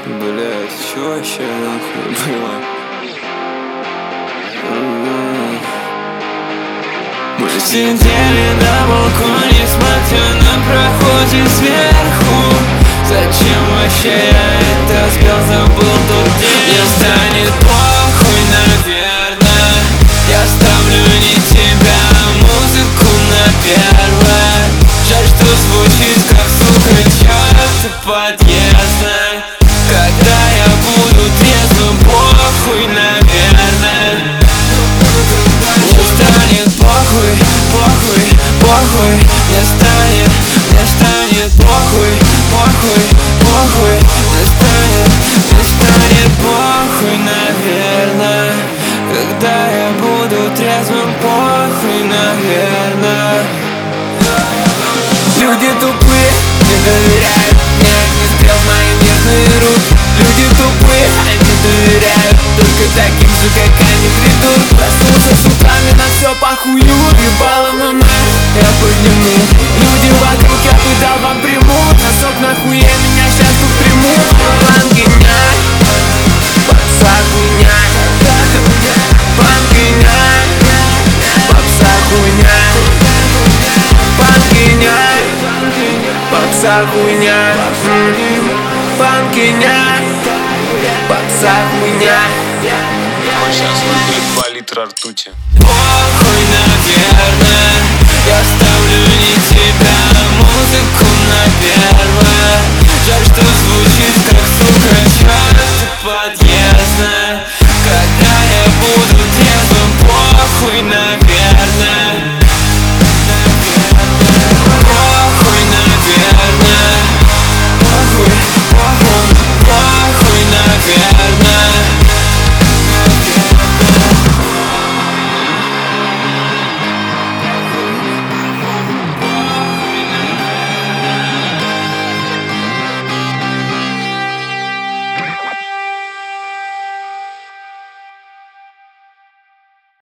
Блять, чё вообще нахуй было? Мы сидели на балконе, смотря на проходе сверху. Зачем вообще я это спел, забыл тот день. Мне станет похуй, наверное. Я ставлю не тебя, а музыку на первое. Жаль, что звучит как, сука, чё-то подъездное. Когда я буду трезвым, похуй, наверное. Мне станет похуй, похуй, похуй. Мне станет похуй, похуй, похуй. Мне станет похуй, наверное. Когда я буду трезвым, похуй, наверное. Люди тупые, не доверяют мне, не стрел в мои нежные руки. Люди тупые, они доверяют только таким же, как они, придурок. Проснулся с утрами, на все похую, ебало на нас, я подниму. Люди вокруг, я бы дал вам примут. Носок нахуя, меня сейчас тут примут. План гениаль, попса хуйня. План гениаль, попса хуйня. План гениаль, попса хуйня. План гениаль, попса хуйня. Сейчас выпьет 2 литра ртути. Похуй, наверное. Я ставлю